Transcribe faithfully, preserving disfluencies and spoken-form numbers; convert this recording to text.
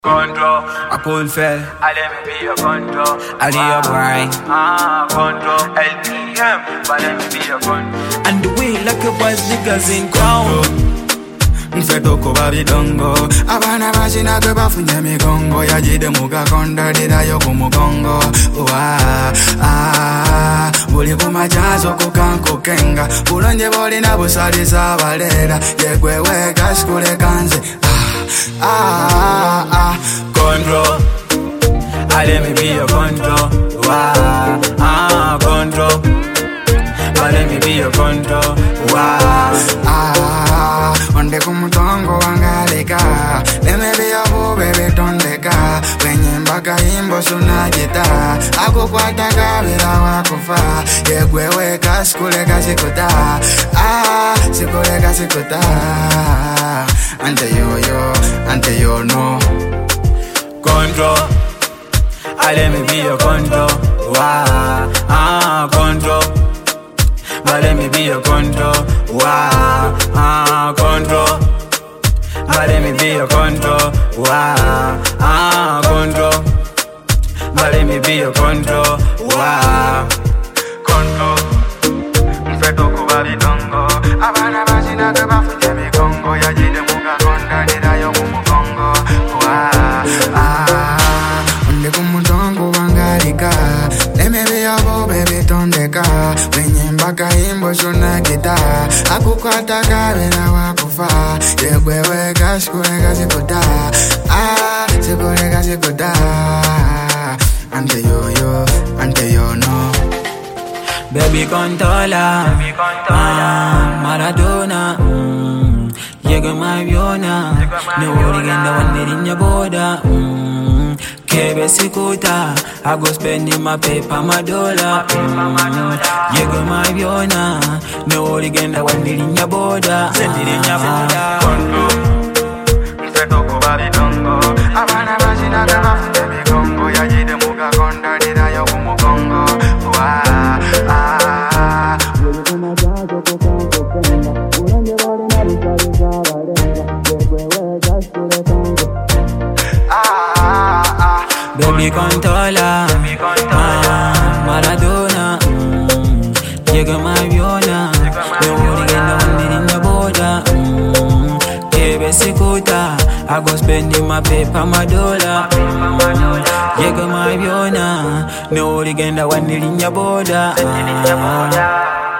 Control, I could fell. I let me be your control. I do your boy. Ah, control, L P M, but let me be your control. And the way like a boys niggas in crown. Mfeto kuba bidongo. Abana bashina kwe bafunye migongo. Yajide muga konda dida yoku mugongo. Uwa, ah, buli kumajazo kukanko kenga. Bulonje boli na busali za valera. Yegwe weka skule kanze. Ah, ah, ah, control. I let me be your control. Wow, ah, control. But let me be your control. Wow, ah, onde kumutongo wangaleka. Let me be your boo, baby, tondeka. Wenye mbaka imbo sunajita. Ako kwa taka bila wakufa. Yegwe weka skule kasikuta. Ah, sikule kasikuta. Ante yo yo, ante yo no. Control, I let me be your control. Wow, ah, control. But let me be your control. Wow, ah, control. But let me be your control. Wow, ah, control. But let me be your control. Wow, control. Mfeto kuba bidongo. Abana bashina kwe bafunye migongo. Yajide muga konda dida yoku mugongo. Wow, ah, onde kumutongo wangalika. Let me be your boo, baby, tondeka. Wenye mbaka imbo shuna kita. Akukwata kabela wakufa. Yegwe weka shkule kasikuta. Ah, shkule kasikuta. Ante yo yo, ante yo no. Baby controller, ah, Maradona, mm. Yegwe maviona. No worry genda wandirinya boda, mm. Kebe sikuta, I go spending my paper, my dollar. Mm. Yegwe maviona. No worry genda wandirinya boda, wandirinya boda. Control, mfeto kuba bidongo. Abana bashina kwe bafunye migongo. Yajide muga konda dida yoku mugongo. Wow, ah, baby controller, ah, Maradona, mm. Yegwe maviona. No worry genda wandirinya boda, mm. Kebe sikuta, I go spending my paper, my dollar. Yegwe maviona. No worry genda wandirinya boda.